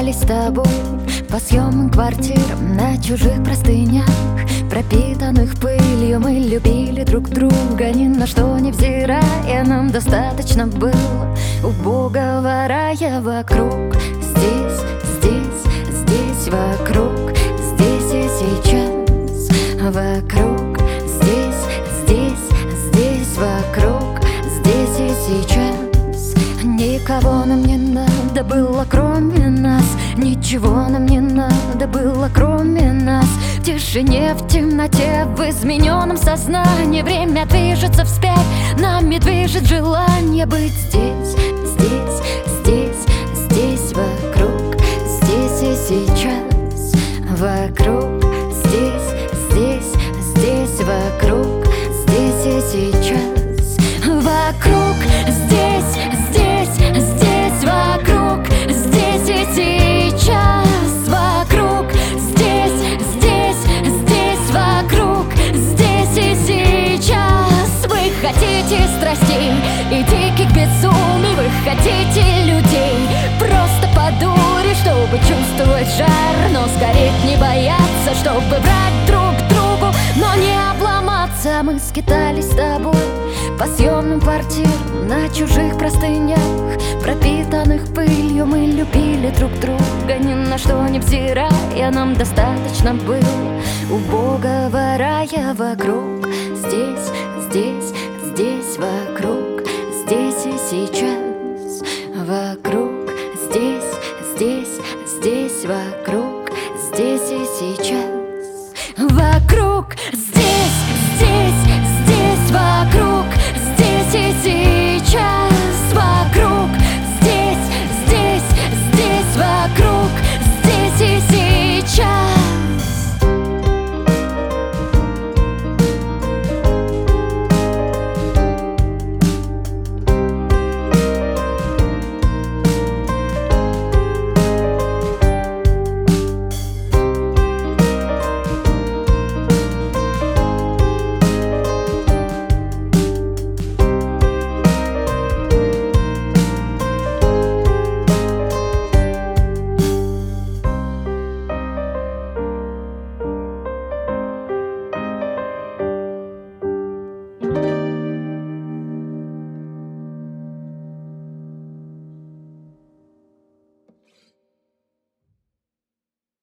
скитались с тобой по съемным квартирам на чужих простынях, пропитанных пылью. Мы любили друг друга, ни на что не взирая. Нам достаточно было убогого рая вокруг. Здесь, здесь, здесь вокруг, здесь и сейчас. Вокруг, здесь, здесь, здесь вокруг, здесь и сейчас. Никого нам не надо было, кроме нас. Ничего нам не надо было, кроме нас. В тишине, в темноте, в измененном сознании время движется вспять, нами движет желание быть здесь, здесь, здесь, здесь вокруг, здесь и сейчас. Вокруг, здесь, здесь, здесь вокруг, здесь и сейчас. Вокруг, здесь, здесь, здесь вокруг, здесь и сейчас. Вокруг, здесь, здесь, здесь вокруг, здесь и сейчас. Вы хотите страстей и диких безумий, вы хотите людей просто по дуре, чтобы чувствовать жар, но сгореть не бояться, чтобы брать друг другу, но не обломаться. Мы скитались с тобой по съемным квартирам на чужих простынях, пропитанных пылью. Мы любили друг друга, ни на что не взирая. Нам достаточно было убогого рая вокруг. Здесь, здесь, здесь вокруг, здесь и сейчас. Вокруг, здесь, здесь, здесь вокруг, здесь и сейчас. Вокруг, здесь, здесь, здесь вокруг.